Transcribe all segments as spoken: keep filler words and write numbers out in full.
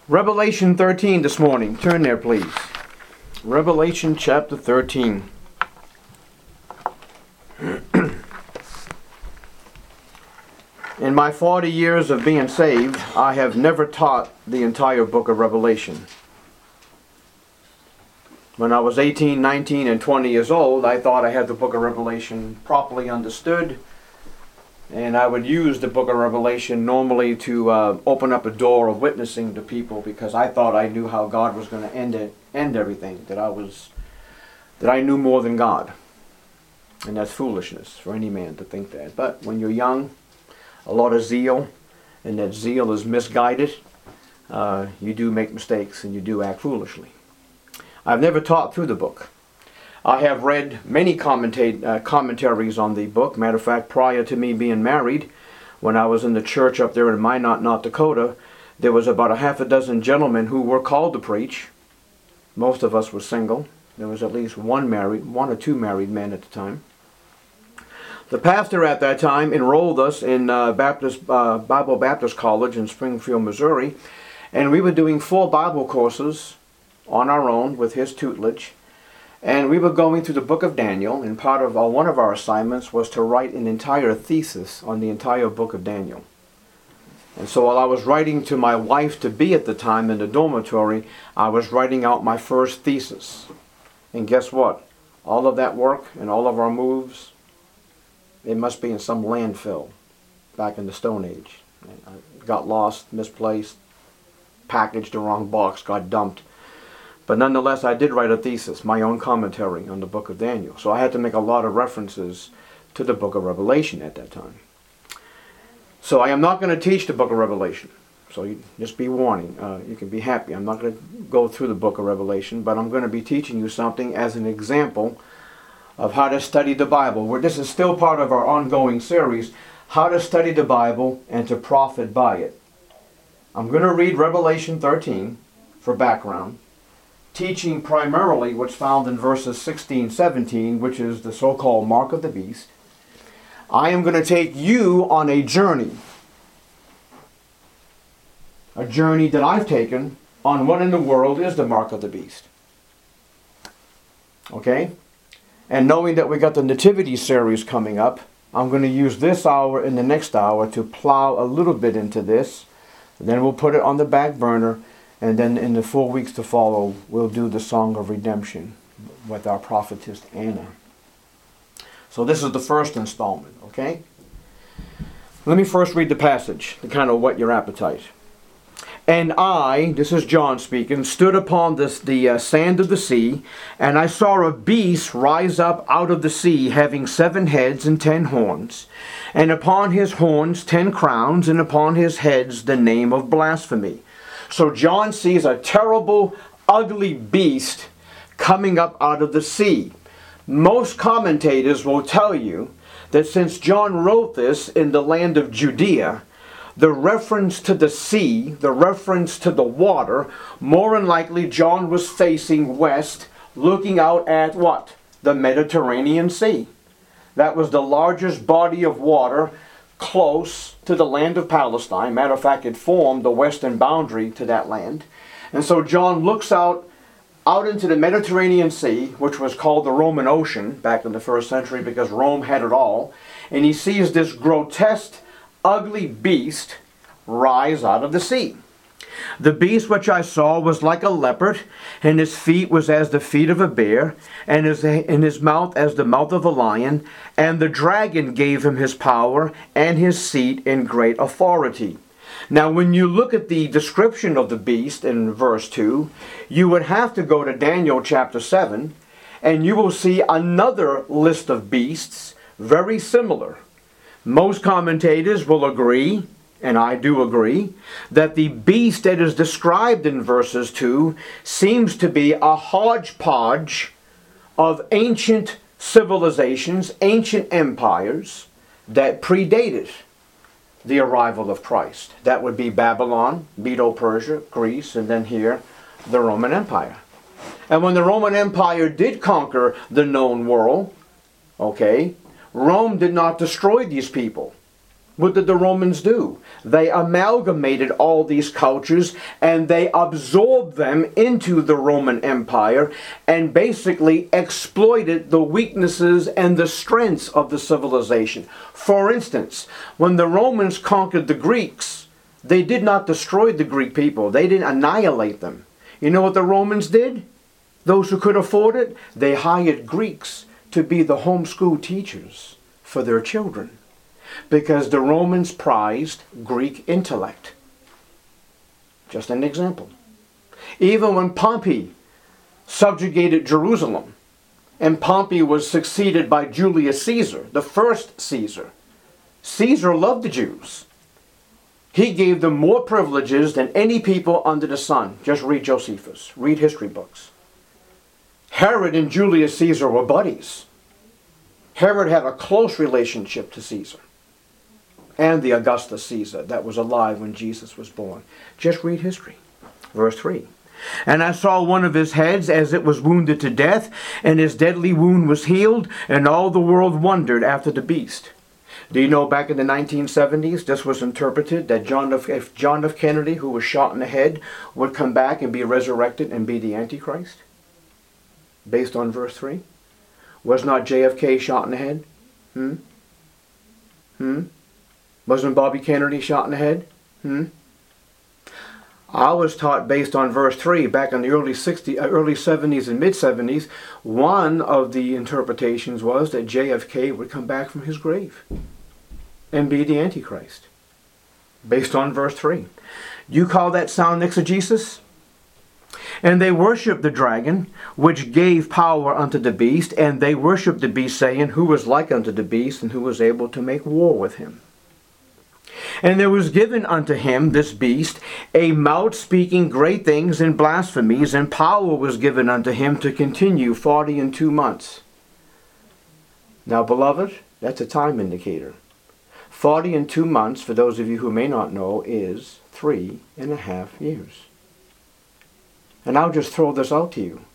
Revelation thirteen this morning. Turn there, please. Revelation chapter thirteen. In my forty years of being saved, I have never taught the entire book of Revelation. When I was eighteen, nineteen, and twenty years old, I thought I had the book of Revelation properly understood. And I would use the book of Revelation normally to uh, open up a door of witnessing to people, because I thought I knew how God was going to end it, end everything, that I was, that I knew more than God. And that's foolishness for any man to think that. But when you're young, a lot of zeal, and that zeal is misguided, uh, you do make mistakes and you do act foolishly. I've never taught through the book. I have read many commentate, uh, commentaries on the book. Matter of fact, prior to me being married, when I was in the church up there in Minot, North Dakota, there was about a half a dozen gentlemen who were called to preach. Most of us were single. There was at least one married, one or two married men at the time. The pastor at that time enrolled us in uh, Baptist uh, Bible Baptist College in Springfield, Missouri, and we were doing four Bible courses on our own with his tutelage. And we were going through the book of Daniel, and part of our, one of our assignments was to write an entire thesis on the entire book of Daniel. And so while I was writing to my wife-to-be at the time in the dormitory, I was writing out my first thesis. And guess what? All of that work and all of our moves, it must be in some landfill back in the Stone Age. I got lost, misplaced, packaged the wrong box, got dumped. But nonetheless, I did write a thesis, my own commentary on the book of Daniel. So I had to make a lot of references to the book of Revelation at that time. So I am not going to teach the book of Revelation. So you, just be warning. Uh, you can be happy. I'm not going to go through the book of Revelation, but I'm going to be teaching you something as an example of how to study the Bible. Where this is still part of our ongoing series, how to study the Bible and to profit by it. I'm going to read Revelation thirteen for background, teaching primarily what's found in verses sixteen, seventeen, which is the so-called mark of the beast. I am going to take you on a journey. A journey that I've taken on what in the world is the mark of the beast. Okay? And knowing that we got the Nativity series coming up, I'm going to use this hour and the next hour to plow a little bit into this. Then we'll put it on the back burner. And then in the four weeks to follow, we'll do the Song of Redemption with our prophetess Anna. So this is the first installment, okay? Let me first read the passage to kind of whet your appetite. And I, this is John speaking, stood upon this, the uh, sand of the sea, and I saw a beast rise up out of the sea, having seven heads and ten horns, and upon his horns ten crowns, and upon his heads the name of blasphemy. So John sees a terrible, ugly beast coming up out of the sea. Most commentators will tell you that since John wrote this in the land of Judea, the reference to the sea, the reference to the water, more than likely John was facing west, looking out at what? The Mediterranean Sea. That was the largest body of water close to the land of Palestine. Matter of fact, it formed the western boundary to that land. And so John looks out, out into the Mediterranean Sea, which was called the Roman Ocean back in the first century because Rome had it all. And he sees this grotesque, ugly beast rise out of the sea. The beast which I saw was like a leopard, and his feet was as the feet of a bear, and his, in his mouth as the mouth of a lion. And the dragon gave him his power and his seat in great authority. Now when you look at the description of the beast in verse two, you would have to go to Daniel chapter seven, and you will see another list of beasts very similar. Most commentators will agree, and I do agree, that the beast that is described in verses two seems to be a hodgepodge of ancient civilizations, ancient empires that predated the arrival of Christ. That would be Babylon, Medo-Persia, Greece, and then here, the Roman Empire. And when the Roman Empire did conquer the known world, okay, Rome did not destroy these people. What did the Romans do? They amalgamated all these cultures and they absorbed them into the Roman Empire and basically exploited the weaknesses and the strengths of the civilization. For instance, when the Romans conquered the Greeks, they did not destroy the Greek people. They didn't annihilate them. You know what the Romans did? Those who could afford it, they hired Greeks to be the homeschool teachers for their children. Because the Romans prized Greek intellect. Just an example. Even when Pompey subjugated Jerusalem, and Pompey was succeeded by Julius Caesar, the first Caesar, Caesar loved the Jews. He gave them more privileges than any people under the sun. Just read Josephus. Read history books. Herod and Julius Caesar were buddies. Herod had a close relationship to Caesar. And the Augustus Caesar that was alive when Jesus was born. Just read history. Verse three. And I saw one of his heads as it was wounded to death, and his deadly wound was healed, and all the world wondered after the beast. Do you know back in the nineteen seventies, this was interpreted that John F. if John F. Kennedy, who was shot in the head, would come back and be resurrected and be the Antichrist? Based on verse three. Was not J F K shot in the head? Hmm? Hmm? Wasn't Bobby Kennedy shot in the head? Hmm? I was taught based on verse three back in the early sixties, early seventies and mid seventies, one of the interpretations was that J F K would come back from his grave and be the Antichrist. Based on verse three. You call that sound exegesis? And they worshipped the dragon, which gave power unto the beast, and they worshipped the beast, saying, Who was like unto the beast, and who was able to make war with him? And there was given unto him, this beast, a mouth speaking great things and blasphemies, and power was given unto him to continue forty and two months. Now, beloved, that's a time indicator. Forty and two months, for those of you who may not know, is three and a half years. And I'll just throw this out to you.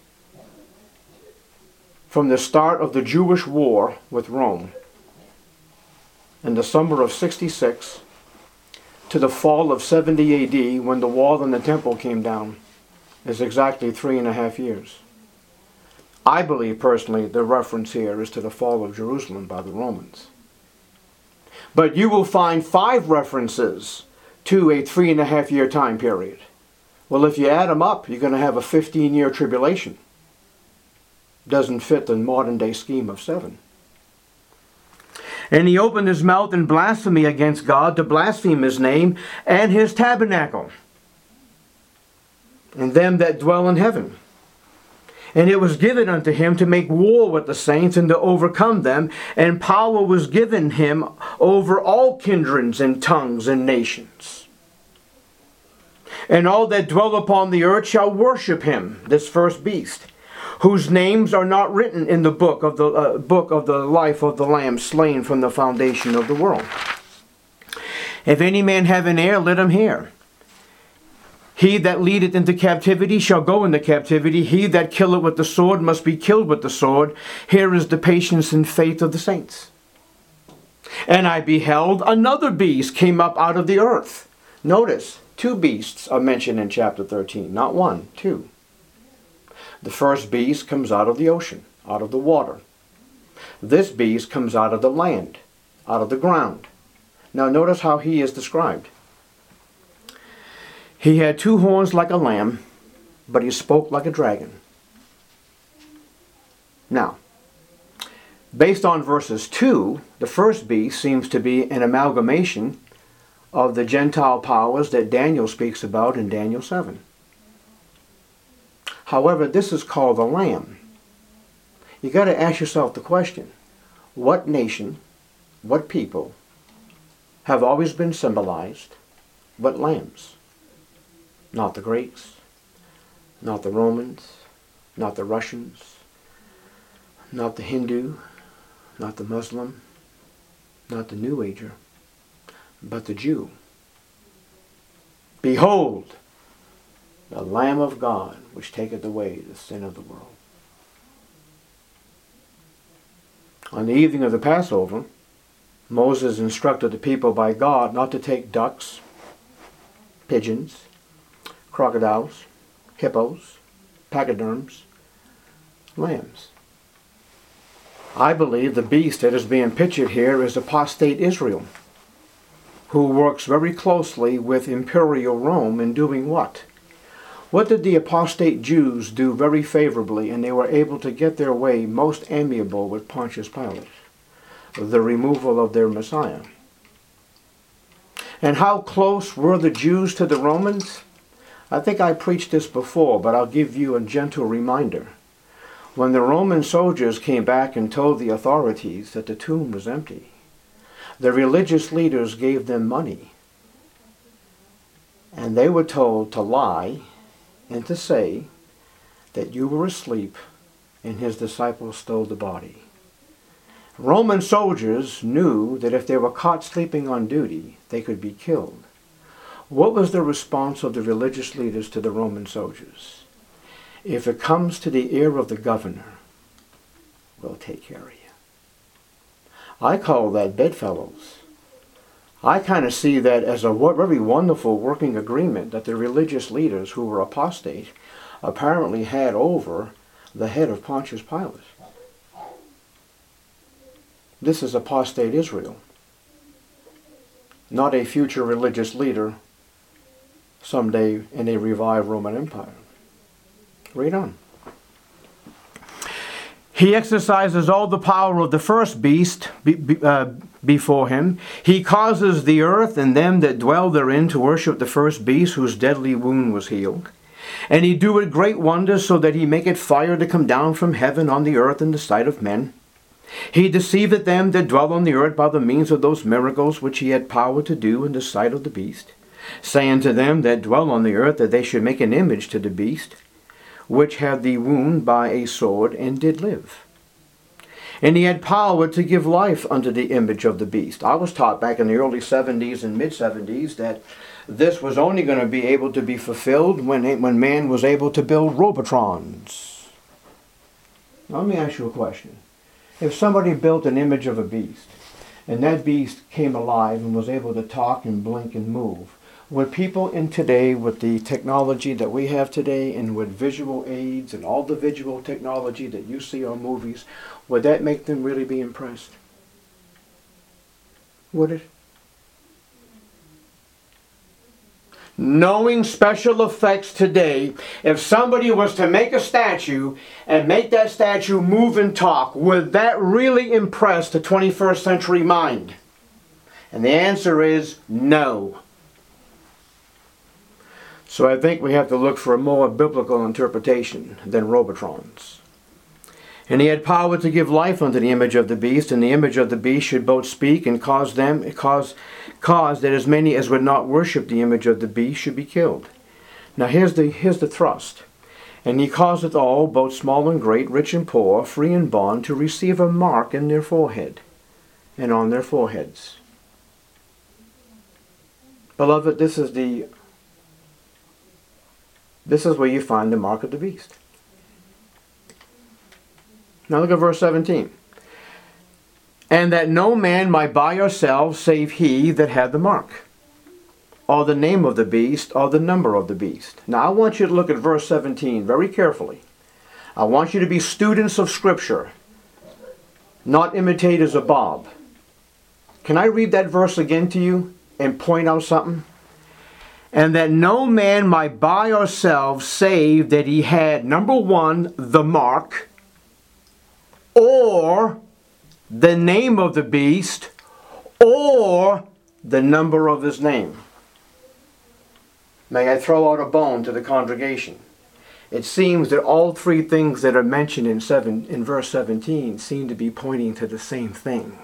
From the start of the Jewish war with Rome, in the summer of sixty-six, to the fall of seventy A D, when the wall and the temple came down, is exactly three and a half years. I believe personally the reference here is to the fall of Jerusalem by the Romans. But you will find five references to a three and a half year time period. Well, if you add them up, you're going to have a fifteen year tribulation. Doesn't fit the modern day scheme of seven. And he opened his mouth in blasphemy against God, to blaspheme his name and his tabernacle, and them that dwell in heaven. And it was given unto him to make war with the saints and to overcome them, and power was given him over all kindreds and tongues and nations. And all that dwell upon the earth shall worship him, this first beast, whose names are not written in the book of the uh, book of the life of the Lamb slain from the foundation of the world. If any man have an ear, let him hear. He that leadeth into captivity shall go into captivity. He that killeth with the sword must be killed with the sword. Here is the patience and faith of the saints. And I beheld another beast came up out of the earth. Notice, two beasts are mentioned in chapter thirteen. Not one, two. The first beast comes out of the ocean, out of the water. This beast comes out of the land, out of the ground. Now notice how he is described. He had two horns like a lamb, but he spoke like a dragon. Now, based on verses two, the first beast seems to be an amalgamation of the Gentile powers that Daniel speaks about in Daniel seven. However, this is called the Lamb. You got to ask yourself the question, what nation, what people have always been symbolized but lambs? Not the Greeks, not the Romans, not the Russians, not the Hindu, not the Muslim, not the New Ager, but the Jew. Behold, the Lamb of God, which taketh away the sin of the world. On the evening of the Passover, Moses instructed the people by God not to take ducks, pigeons, crocodiles, hippos, pachyderms, lambs. I believe the beast that is being pictured here is apostate Israel, who works very closely with imperial Rome in doing what? What did the apostate Jews do very favorably, and they were able to get their way most amiable with Pontius Pilate? The removal of their Messiah. And how close were the Jews to the Romans? I think I preached this before, but I'll give you a gentle reminder. When the Roman soldiers came back and told the authorities that the tomb was empty, the religious leaders gave them money. And they were told to lie and to say that you were asleep and his disciples stole the body. Roman soldiers knew that if they were caught sleeping on duty, they could be killed. What was the response of the religious leaders to the Roman soldiers? If it comes to the ear of the governor, we'll take care of you. I call that bedfellows. I kind of see that as a very wonderful working agreement that the religious leaders who were apostate apparently had over the head of Pontius Pilate. This is apostate Israel, not a future religious leader someday in a revived Roman Empire. Read on. He exercises all the power of the first beast be, be, uh, before him. He causes the earth and them that dwell therein to worship the first beast whose deadly wound was healed. And he doeth great wonders, so that he maketh fire to come down from heaven on the earth in the sight of men. He deceiveth them that dwell on the earth by the means of those miracles which he had power to do in the sight of the beast, saying to them that dwell on the earth that they should make an image to the beast, which had the wound by a sword and did live. And he had power to give life unto the image of the beast. I was taught back in the early seventies and mid-seventies that this was only going to be able to be fulfilled when, when man was able to build Robotrons. Now, let me ask you a question. If somebody built an image of a beast, and that beast came alive and was able to talk and blink and move, would people in today, with the technology that we have today and with visual aids and all the visual technology that you see on movies, would that make them really be impressed? Would it? Knowing special effects today, if somebody was to make a statue and make that statue move and talk, would that really impress the twenty-first century mind? And the answer is no. So I think we have to look for a more biblical interpretation than Robotrons. And he had power to give life unto the image of the beast, and the image of the beast should both speak and cause them cause cause that as many as would not worship the image of the beast should be killed. Now here's the here's the thrust. And he causeth all, both small and great, rich and poor, free and bond, to receive a mark in their forehead and on their foreheads. Beloved, this is the This is where you find the mark of the beast. Now look at verse seventeen. And that no man might buy or sell save he that had the mark, or the name of the beast, or the number of the beast. Now I want you to look at verse seventeen very carefully. I want you to be students of Scripture, not imitators of Bob. Can I read that verse again to you and point out something? And that no man might buy or sell save that he had, number one, the mark, or the name of the beast, or the number of his name. May I throw out a bone to the congregation? It seems that all three things that are mentioned in, seven, in verse seventeen seem to be pointing to the same thing.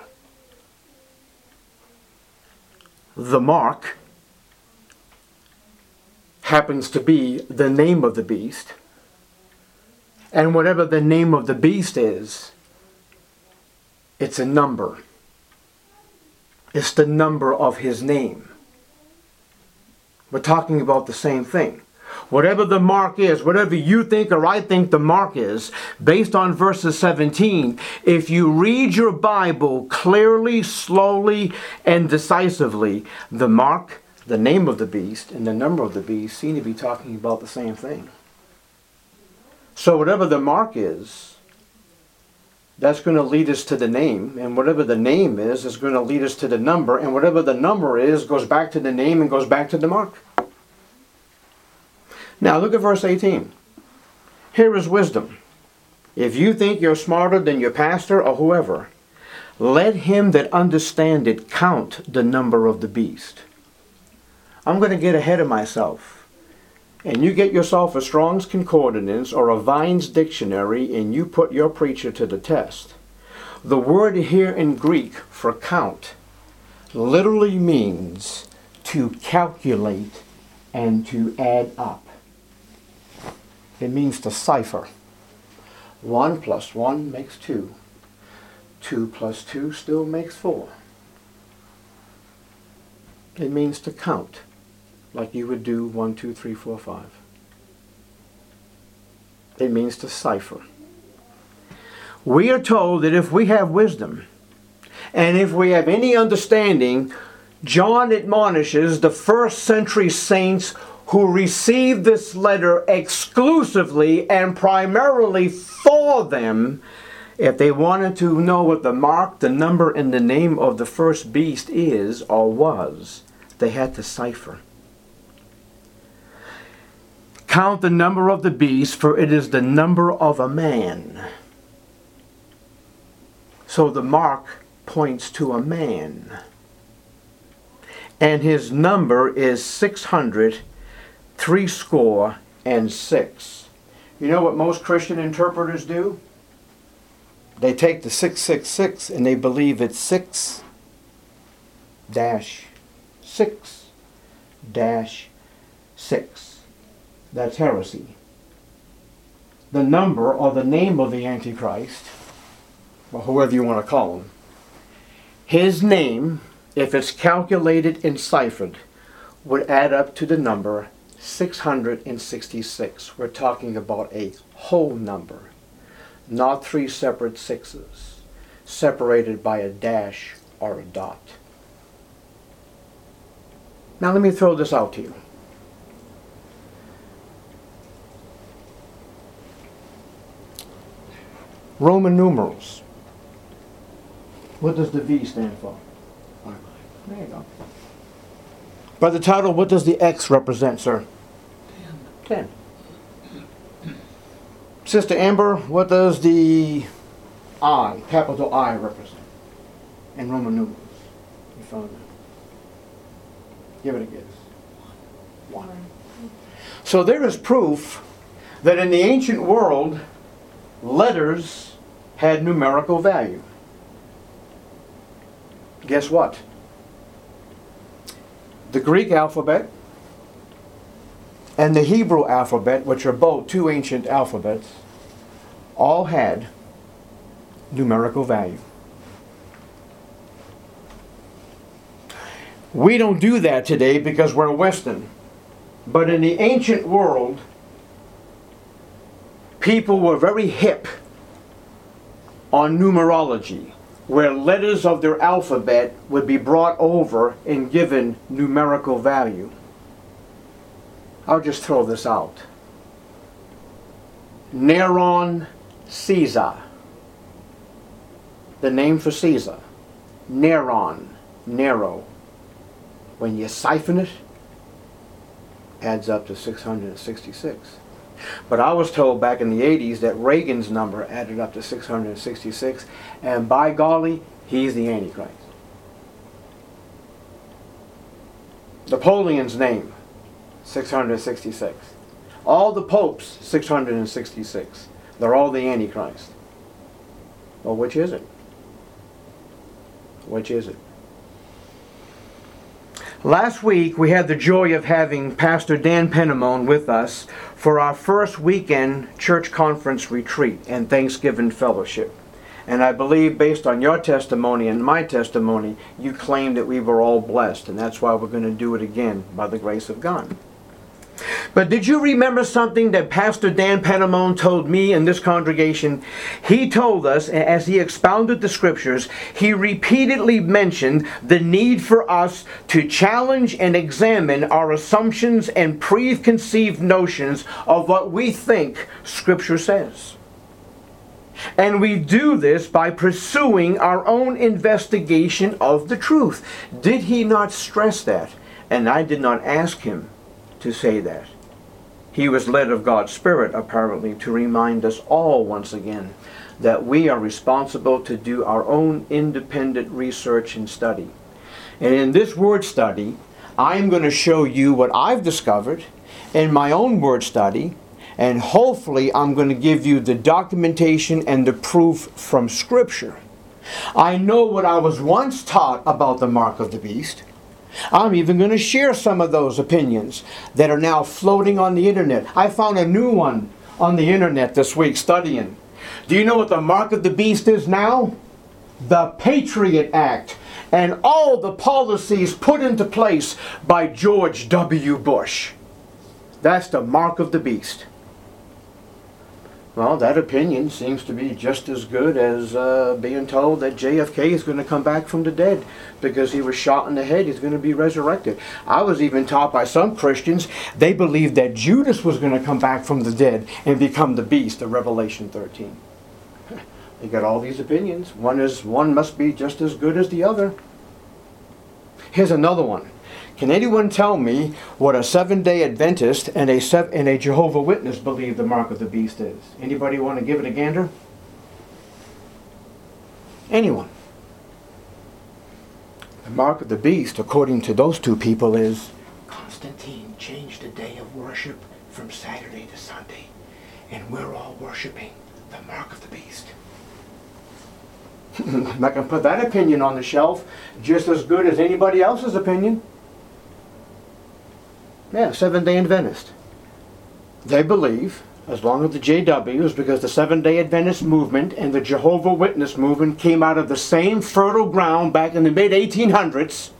The mark happens to be the name of the beast, and whatever the name of the beast is, it's a number. It's the number of his name. We're talking about the same thing. whatever the mark is, whatever you think or I think the mark is, based on verses seventeen, if you read your Bible clearly, slowly, and decisively, the mark, the name of the beast, and the number of the beast seem to be talking about the same thing. So whatever the mark is, that's going to lead us to the name, and whatever the name is, is going to lead us to the number, and whatever the number is goes back to the name and goes back to the mark. Now look at verse eighteen. Here is wisdom. If you think you're smarter than your pastor or whoever, let him that understandeth count the number of the beast. I'm going to get ahead of myself. And you get yourself a Strong's Concordance or a Vine's Dictionary and you put your preacher to the test. The word here in Greek for count literally means to calculate and to add up. It means to cipher. One plus one makes two. Two plus two still makes four. It means to count, like you would do one, two, three, four, five. It means to cipher. We are told that if we have wisdom, and if we have any understanding, John admonishes the first century saints who received this letter exclusively and primarily for them, if they wanted to know what the mark, the number, and the name of the first beast is or was, they had to cipher. Count the number of the beast, for it is the number of a man. So the mark points to a man. And his number is six hundred, three score, and six. You know what most Christian interpreters do? They take the six six six and they believe it's six dash six dash six. That's heresy. The number or the name of the Antichrist, or whoever you want to call him, his name, if it's calculated and ciphered, would add up to the number six hundred sixty-six. We're talking about a whole number, not three separate sixes, separated by a dash or a dot. Now let me throw this out to you. Roman numerals. What does the V stand for? There you go. By the title, what does the X represent, sir? Ten. Ten. Sister Amber, what does the I, capital I, represent in Roman numerals? You found it. Give it a guess. One. So there is proof that in the ancient world, letters had numerical value. Guess what? The Greek alphabet and the Hebrew alphabet, which are both two ancient alphabets, all had numerical value. We don't do that today because we're Western. But in the ancient world, people were very hip on numerology, where letters of their alphabet would be brought over and given numerical value. I'll just throw this out. Neron Caesar. The name for Caesar. Neron. Nero. When you siphon it, adds up to six hundred sixty-six. But I was told back in the eighties that Reagan's number added up to six hundred sixty-six, and by golly, he's the Antichrist. Napoleon's name, six hundred sixty-six. All the popes, six hundred sixty-six. They're all the Antichrist. Well, which is it? Which is it? Last week, we had the joy of having Pastor Dan Penamone with us for our first weekend church conference retreat and Thanksgiving fellowship. And I believe, based on your testimony and my testimony, you claimed that we were all blessed, and that's why we're going to do it again by the grace of God. But did you remember something that Pastor Dan Penamone told me in this congregation? He told us, as he expounded the scriptures, he repeatedly mentioned the need for us to challenge and examine our assumptions and preconceived notions of what we think Scripture says. And we do this by pursuing our own investigation of the truth. Did he not stress that? And I did not ask him to say that. He was led of God's Spirit, apparently, to remind us all once again that we are responsible to do our own independent research and study. And in this word study, I'm going to show you what I've discovered in my own word study, and hopefully I'm going to give you the documentation and the proof from Scripture. I know what I was once taught about the mark of the beast. I'm even going to share some of those opinions that are now floating on the internet. I found a new one on the internet this week studying. Do you know what the mark of the beast is now? The Patriot Act and all the policies put into place by George W. Bush. That's the mark of the beast. Well, that opinion seems to be just as good as uh, being told that J F K is going to come back from the dead because he was shot in the head. He's going to be resurrected. I was even taught by some Christians, they believed that Judas was going to come back from the dead and become the beast of Revelation thirteen. You got all these opinions. One is one must be just as good as the other. Here's another one. Can anyone tell me what a Seventh-day Adventist and a, sev and a Jehovah's Witness believe the mark of the beast is? Anybody want to give it a gander? Anyone? The mark of the beast, according to those two people, is Constantine changed the day of worship from Saturday to Sunday, and we're all worshiping the mark of the beast. I can put that opinion on the shelf just as good as anybody else's opinion. Yeah, Seventh-day Adventist. They believe, as long as the J Ws, because the Seventh-day Adventist movement and the Jehovah's Witness movement came out of the same fertile ground back in the mid eighteen hundreds,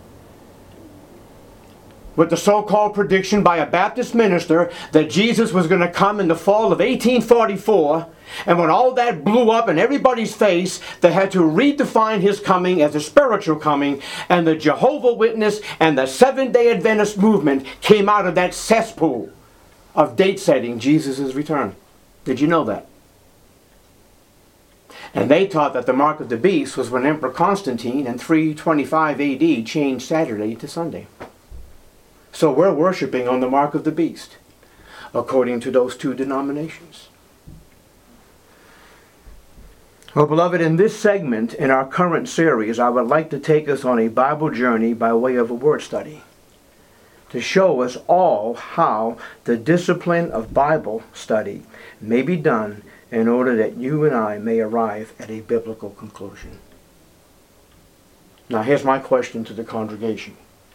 with the so-called prediction by a Baptist minister that Jesus was going to come in the fall of eighteen forty-four, and when all that blew up in everybody's face, they had to redefine his coming as a spiritual coming, and the Jehovah's Witness and the Seventh-day Adventist movement came out of that cesspool of date setting Jesus' return. Did you know that? And they taught that the mark of the beast was when Emperor Constantine in three twenty-five A D changed Saturday to Sunday. So we're worshiping on the mark of the beast, according to those two denominations. Well, beloved, in this segment in our current series, I would like to take us on a Bible journey by way of a word study, to show us all how the discipline of Bible study may be done in order that you and I may arrive at a biblical conclusion. Now, here's my question to the congregation.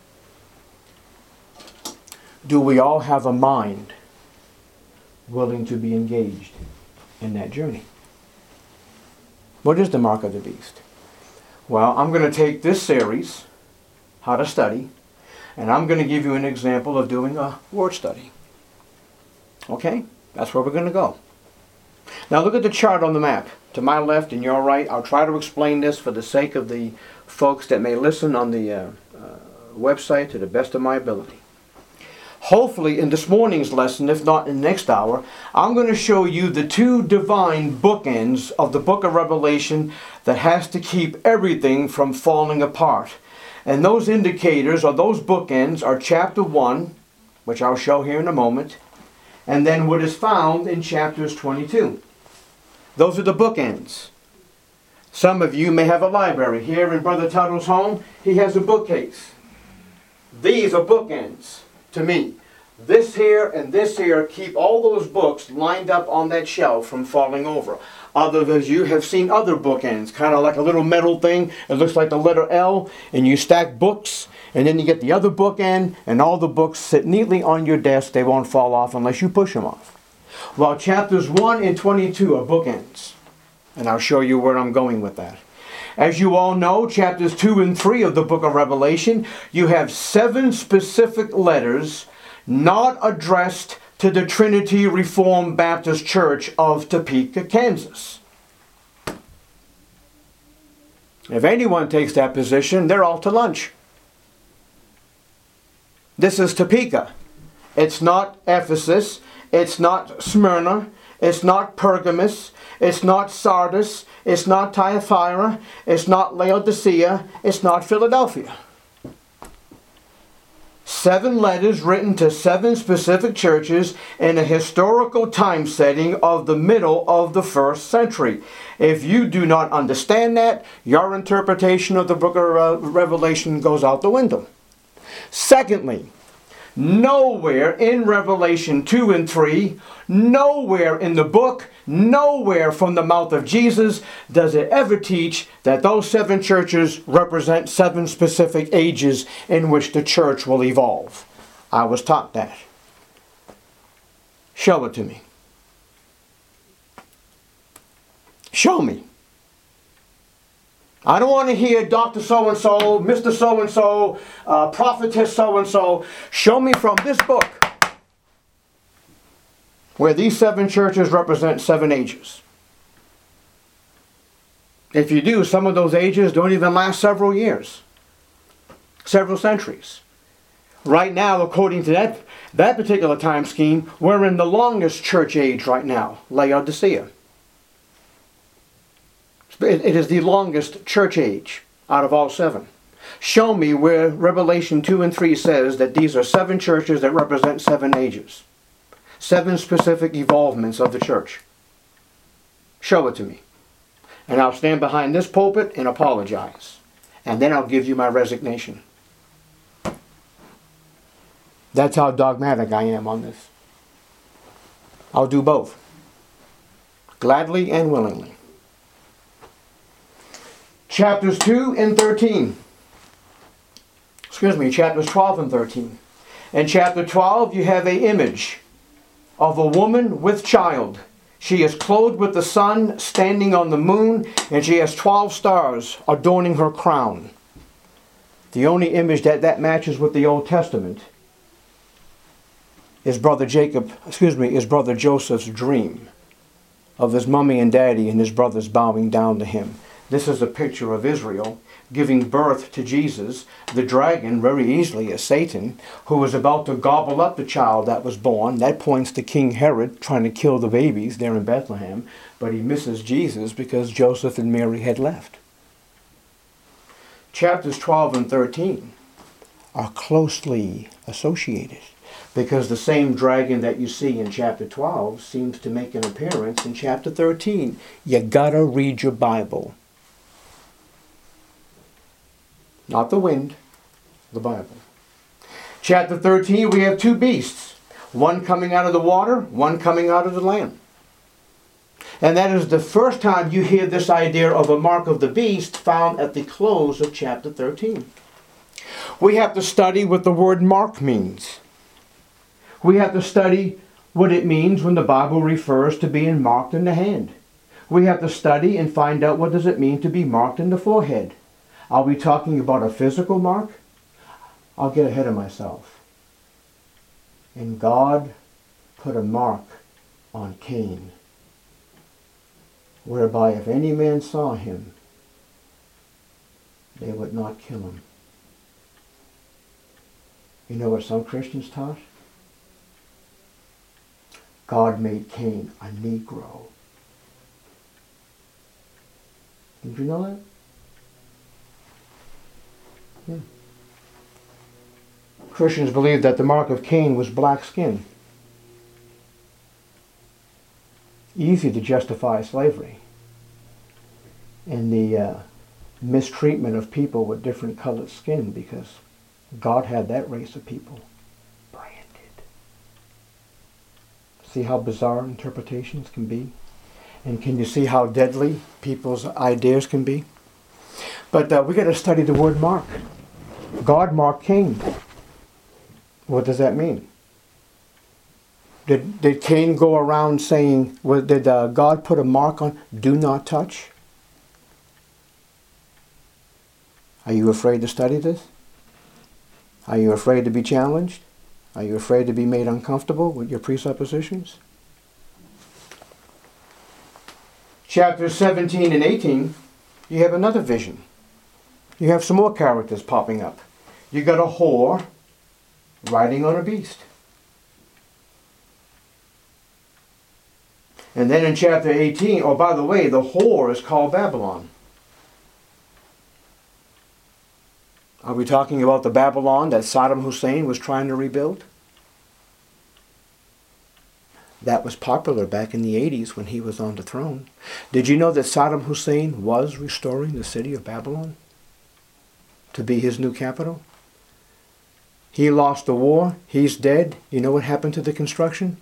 Do we all have a mind willing to be engaged in that journey? What is the mark of the beast? Well, I'm going to take this series, How to Study, and I'm going to give you an example of doing a word study. Okay? That's where we're going to go. Now look at the chart on the map. To my left and your right, I'll try to explain this for the sake of the folks that may listen on the uh, uh, website to the best of my ability. Hopefully in this morning's lesson, if not in the next hour, I'm going to show you the two divine bookends of the book of Revelation that has to keep everything from falling apart. And those indicators, or those bookends, are chapter one, which I'll show here in a moment, and then what is found in chapters twenty-two. Those are the bookends. Some of you may have a library. Here in Brother Tuttle's home, he has a bookcase. These are bookends. To me, this here and this here keep all those books lined up on that shelf from falling over. Others of you have seen other bookends, kind of like a little metal thing. It looks like the letter L, and you stack books, and then you get the other bookend, and all the books sit neatly on your desk. They won't fall off unless you push them off. Well, chapters one and twenty-two are bookends, and I'll show you where I'm going with that. As you all know, chapters two and three of the book of Revelation, you have seven specific letters not addressed to the Trinity Reformed Baptist Church of Topeka, Kansas. If anyone takes that position, they're all to lunch. This is Topeka. It's not Ephesus. It's not Smyrna. It's not Pergamus. It's not Sardis. It's not Thyatira. It's not Laodicea. It's not Philadelphia. Seven letters written to seven specific churches in a historical time setting of the middle of the first century. If you do not understand that, your interpretation of the book of uh, Revelation goes out the window. Secondly, nowhere in Revelation two and three, nowhere in the book, nowhere from the mouth of Jesus does it ever teach that those seven churches represent seven specific ages in which the church will evolve. I was taught that. Show it to me. Show me. I don't want to hear Doctor So-and-so, Mister So-and-so, uh, Prophetess So-and-so. Show me from this book where these seven churches represent seven ages. If you do, some of those ages don't even last several years, several centuries. Right now, according to that, that particular time scheme, we're in the longest church age right now, Laodicea. It is the longest church age out of all seven. Show me where Revelation two and three says that these are seven churches that represent seven ages. Seven specific evolvements of the church. Show it to me. And I'll stand behind this pulpit and apologize. And then I'll give you my resignation. That's how dogmatic I am on this. I'll do both. Gladly and willingly. Chapters two and thirteen. Excuse me, chapters twelve and thirteen. In chapter twelve, you have an image of a woman with child. She is clothed with the sun, standing on the moon, and she has twelve stars adorning her crown. The only image that that matches with the Old Testament is brother Jacob, excuse me, is brother Joseph's dream of his mommy and daddy and his brothers bowing down to him. This is a picture of Israel giving birth to Jesus. The dragon, very easily, is Satan, who was about to gobble up the child that was born. That points to King Herod trying to kill the babies there in Bethlehem. But he misses Jesus because Joseph and Mary had left. Chapters twelve and thirteen are closely associated, because the same dragon that you see in chapter twelve seems to make an appearance in chapter thirteen. You gotta read your Bible. Not the wind, the Bible. Chapter thirteen, we have two beasts. One coming out of the water, one coming out of the land. And that is the first time you hear this idea of a mark of the beast found at the close of chapter thirteen. We have to study what the word mark means. We have to study what it means when the Bible refers to being marked in the hand. We have to study and find out what does it mean to be marked in the forehead. Are we talking about a physical mark? I'll get ahead of myself. And God put a mark on Cain, whereby if any man saw him, they would not kill him. You know what some Christians taught? God made Cain a Negro. Did you know that? Yeah. Christians believe that the mark of Cain was black skin. Easy to justify slavery and the uh, mistreatment of people with different colored skin, because God had that race of people branded. See how bizarre interpretations can be? And can you see how deadly people's ideas can be? But uh, we got to study the word mark. God marked Cain. What does that mean? Did, did Cain go around saying, well, did uh, God put a mark on, do not touch? Are you afraid to study this? Are you afraid to be challenged? Are you afraid to be made uncomfortable with your presuppositions? Chapters seventeen and eighteen, you have another vision. You have some more characters popping up. You got a whore riding on a beast. And then in chapter eighteen, oh, by the way, the whore is called Babylon. Are we talking about the Babylon that Saddam Hussein was trying to rebuild? That was popular back in the eighties when he was on the throne. Did you know that Saddam Hussein was restoring the city of Babylon to be his new capital? He lost the war. He's dead. You know what happened to the construction?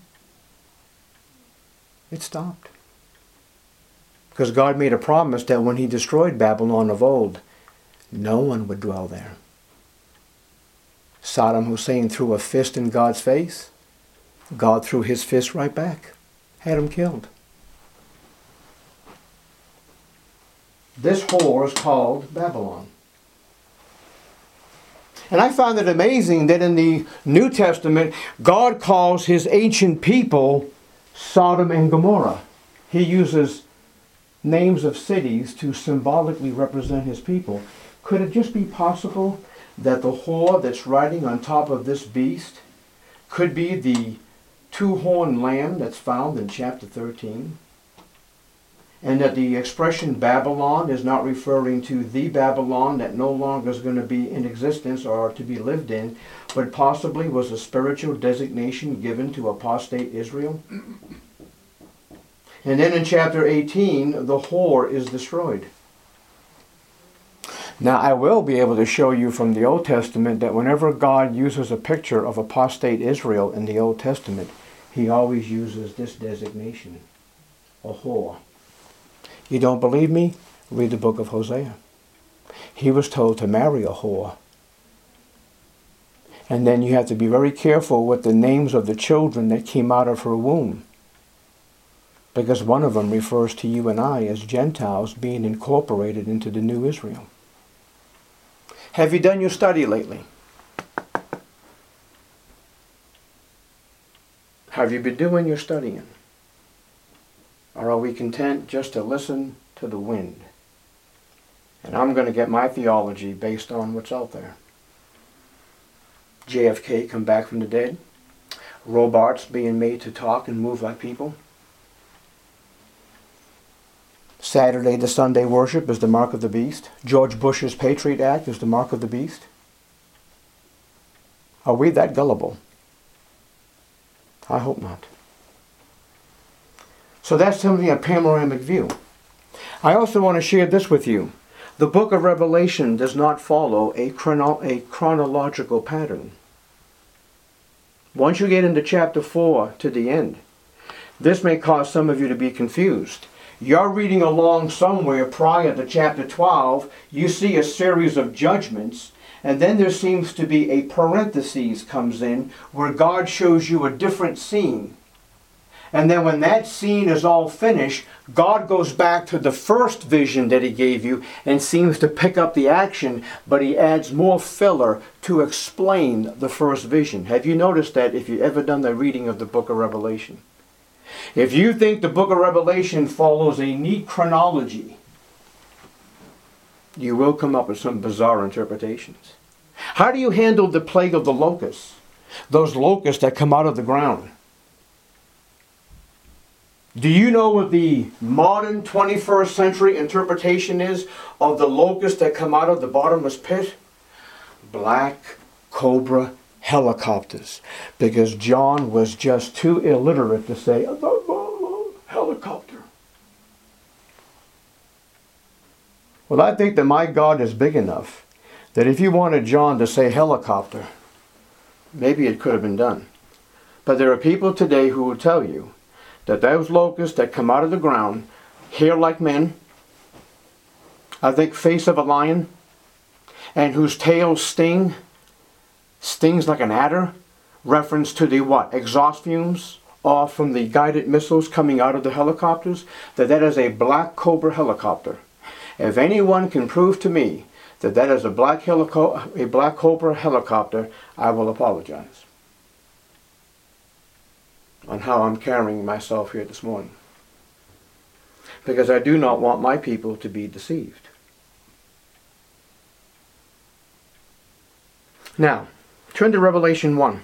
It stopped. Because God made a promise that when he destroyed Babylon of old, no one would dwell there. Saddam Hussein threw a fist in God's face. God threw his fist right back. Had him killed. This whore is called Babylon. And I found it amazing that in the New Testament, God calls his ancient people Sodom and Gomorrah. He uses names of cities to symbolically represent his people. Could it just be possible that the whore that's riding on top of this beast could be the two-horned lamb that's found in chapter thirteen? And that the expression Babylon is not referring to the Babylon that no longer is going to be in existence or to be lived in, but possibly was a spiritual designation given to apostate Israel? And then in chapter eighteen, the whore is destroyed. Now, I will be able to show you from the Old Testament that whenever God uses a picture of apostate Israel in the Old Testament, he always uses this designation, a whore. You don't believe me? Read the book of Hosea. He was told to marry a whore. And then you have to be very careful with the names of the children that came out of her womb, because one of them refers to you and I as Gentiles being incorporated into the new Israel. Have you done your study lately? Have you been doing your studying? Or are we content just to listen to the wind? And I'm going to get my theology based on what's out there. J F K come back from the dead. Robots being made to talk and move like people. Saturday to Sunday worship is the mark of the beast. George Bush's Patriot Act is the mark of the beast. Are we that gullible? I hope not. So that's simply a panoramic view. I also want to share this with you. The book of Revelation does not follow a, chrono a chronological pattern. Once you get into chapter four to the end, this may cause some of you to be confused. You're reading along somewhere prior to chapter twelve, you see a series of judgments, and then there seems to be a parenthesis comes in where God shows you a different scene. And then when that scene is all finished, God goes back to the first vision that he gave you and seems to pick up the action, but he adds more filler to explain the first vision. Have you noticed that if you've ever done the reading of the book of Revelation? If you think the book of Revelation follows a neat chronology, you will come up with some bizarre interpretations. How do you handle the plague of the locusts? Those locusts that come out of the ground. Do you know what the modern twenty-first century interpretation is of the locusts that come out of the bottomless pit? Black cobra helicopters. Because John was just too illiterate to say, helicopter. Well, I think that my God is big enough that if you wanted John to say helicopter, maybe it could have been done. But there are people today who will tell you that those locusts that come out of the ground, hair like men, I think face of a lion, and whose tails sting, stings like an adder, reference to the what? Exhaust fumes off from the guided missiles coming out of the helicopters, that that is a black cobra helicopter. If anyone can prove to me that that is a black, helico a black cobra helicopter, I will apologize. on how I'm carrying myself here this morning. Because I do not want my people to be deceived. Now, turn to Revelation one.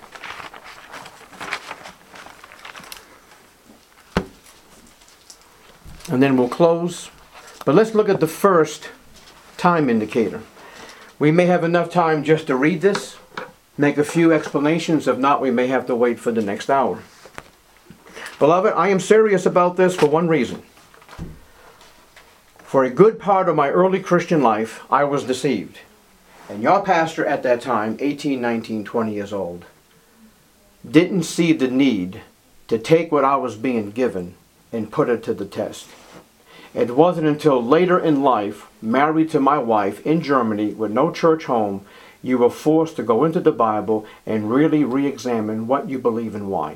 And then we'll close. But let's look at the first time indicator. We may have enough time just to read this, make a few explanations. If not, we may have to wait for the next hour. Beloved, I am serious about this for one reason. For a good part of my early Christian life, I was deceived. And your pastor at that time, eighteen, nineteen, twenty years old, didn't see the need to take what I was being given and put it to the test. It wasn't until later in life, married to my wife in Germany with no church home, you were forced to go into the Bible and really re-examine what you believe and why.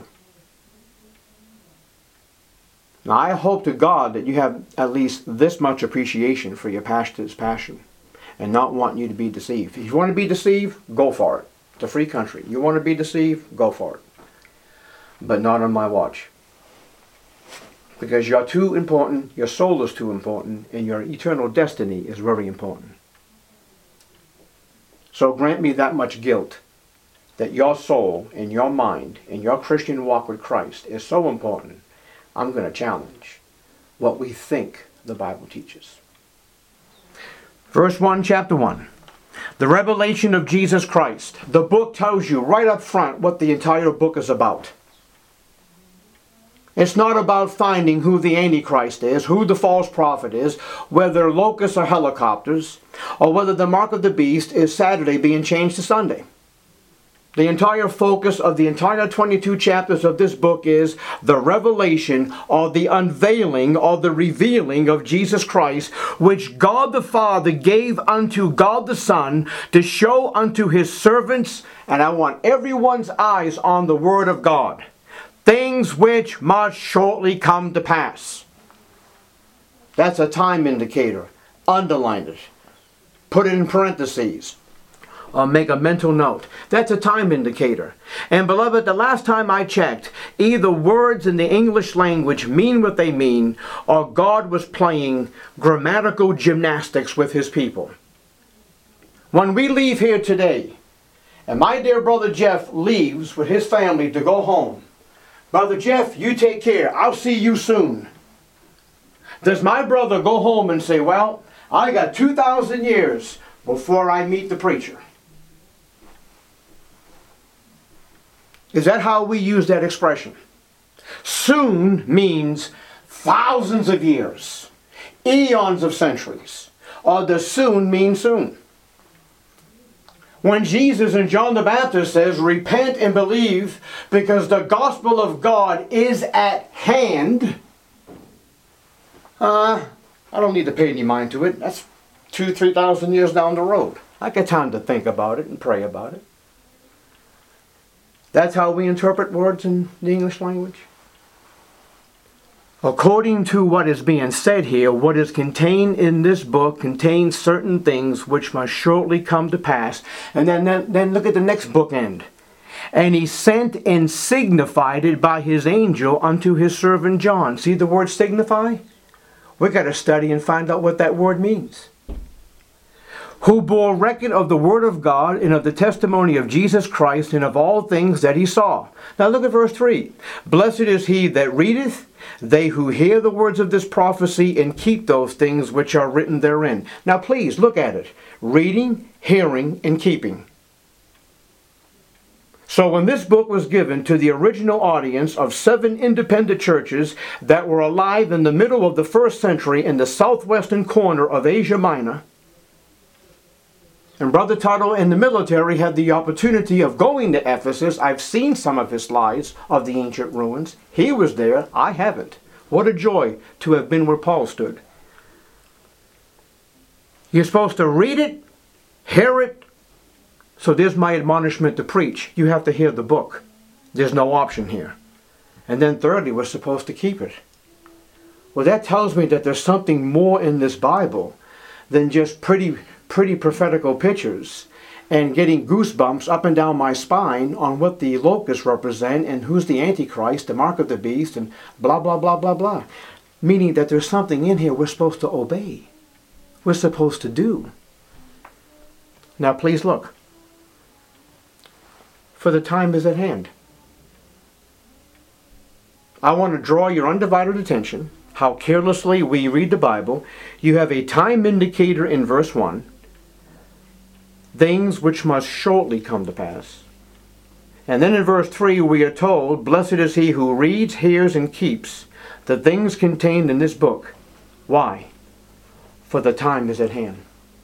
Now, I hope to God that you have at least this much appreciation for your pastor's passion and not want you to be deceived. If you want to be deceived, go for it. It's a free country. You want to be deceived, go for it. But not on my watch. Because you're too important, your soul is too important, and your eternal destiny is very important. So grant me that much guilt, that your soul and your mind and your Christian walk with Christ is so important, I'm going to challenge what we think the Bible teaches. Verse one, chapter one. The revelation of Jesus Christ. The book tells you right up front what the entire book is about. It's not about finding who the Antichrist is, who the false prophet is, whether locusts or helicopters, or whether the mark of the beast is Saturday being changed to Sunday. The entire focus of the entire twenty-two chapters of this book is the revelation or the unveiling or the revealing of Jesus Christ, which God the Father gave unto God the Son to show unto his servants, and I want everyone's eyes on the Word of God, things which must shortly come to pass. That's a time indicator. Underline it. Put it in parentheses. Or make a mental note. That's a time indicator. And beloved, the last time I checked, either words in the English language mean what they mean, or God was playing grammatical gymnastics with his people. When we leave here today, and my dear brother Jeff leaves with his family to go home, Brother Jeff, you take care. I'll see you soon. Does my brother go home and say, well, I got two thousand years before I meet the preacher? Is that how we use that expression? Soon means thousands of years, eons of centuries. Or does soon mean soon? When Jesus in John the Baptist says, repent and believe because the gospel of God is at hand, uh, I don't need to pay any mind to it. That's two, three thousand years down the road. I got time to think about it and pray about it. That's how we interpret words in the English language. According to what is being said here, what is contained in this book contains certain things which must shortly come to pass. And then, then, then look at the next bookend. And he sent and signified it by his angel unto his servant John. See the word signify? We got to study and find out what that word means. Who bore record of the word of God and of the testimony of Jesus Christ and of all things that he saw. Now look at verse three. Blessed is he that readeth, they who hear the words of this prophecy and keep those things which are written therein. Now please look at it. Reading, hearing, and keeping. So when this book was given to the original audience of seven independent churches that were alive in the middle of the first century in the southwestern corner of Asia Minor, and Brother Tuttle in the military had the opportunity of going to Ephesus. I've seen some of his slides of the ancient ruins. He was there. I haven't. What a joy to have been where Paul stood. You're supposed to read it, hear it. So there's my admonishment to preach. You have to hear the book. There's no option here. And then thirdly, we're supposed to keep it. Well, that tells me that there's something more in this Bible than just pretty pretty prophetical pictures and getting goosebumps up and down my spine on what the locusts represent and who's the Antichrist, the mark of the beast, and blah, blah, blah, blah, blah. Meaning that there's something in here we're supposed to obey. We're supposed to do. Now please look. For the time is at hand. I want to draw your undivided attention how carelessly we read the Bible. You have a time indicator in verse one. Things which must shortly come to pass. And then in verse three we are told, blessed is he who reads, hears, and keeps the things contained in this book. Why? For the time is at hand.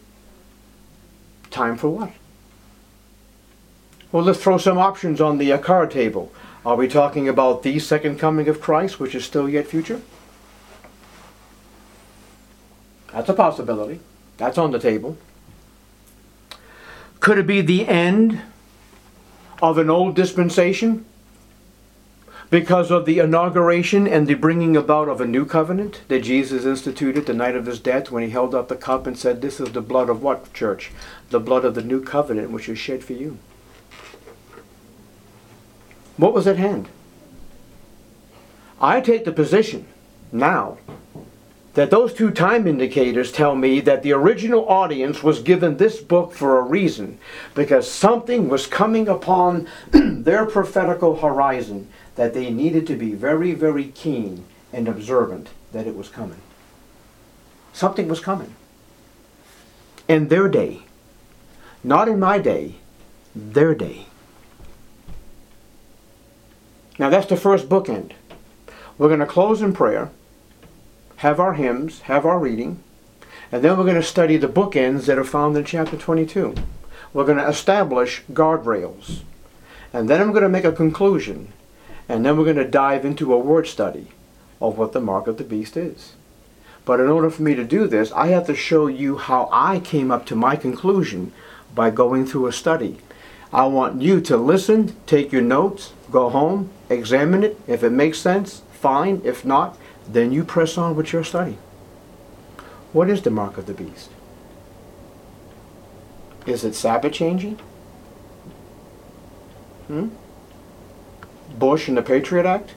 Time for what? Well, let's throw some options on the uh, card table. Are we talking about the second coming of Christ, which is still yet future? That's a possibility. That's on the table. Could it be the end of an old dispensation because of the inauguration and the bringing about of a new covenant that Jesus instituted the night of his death when he held up the cup and said, this is the blood of what, church? The blood of the new covenant which is shed for you. What was at hand? I take the position now that those two time indicators tell me that the original audience was given this book for a reason, because something was coming upon their prophetical horizon that they needed to be very, very keen and observant that it was coming. Something was coming. In their day. Not in my day. Their day. Now that's the first bookend. We're going to close in prayer, have our hymns, have our reading, and then we're going to study the bookends that are found in chapter twenty-two. We're going to establish guardrails. And then I'm going to make a conclusion. And then we're going to dive into a word study of what the mark of the beast is. But in order for me to do this, I have to show you how I came up to my conclusion by going through a study. I want you to listen, take your notes, go home, examine it. If it makes sense, fine. If not, then you press on with your study. What is the mark of the beast? Is it Sabbath changing? Hmm? Bush and the Patriot Act?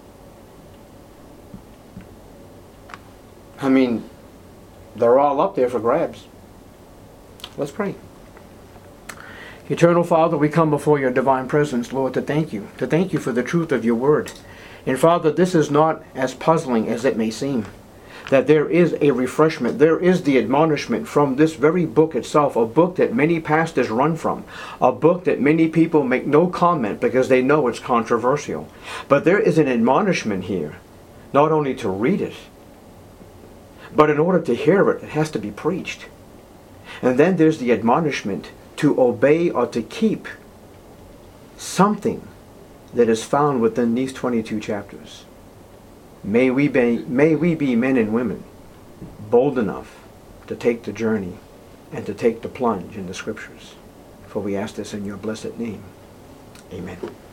I mean, they're all up there for grabs. Let's pray. Eternal Father, we come before your divine presence, Lord, to thank you, to thank you for the truth of your word. And Father, this is not as puzzling as it may seem, that there is a refreshment, there is the admonishment from this very book itself, a book that many pastors run from, a book that many people make no comment because they know it's controversial. But there is an admonishment here, not only to read it, but in order to hear it, it has to be preached. And then there's the admonishment to obey or to keep something that is found within these twenty-two chapters. May we be, may we be men and women bold enough to take the journey and to take the plunge in the scriptures. For we ask this in your blessed name. Amen.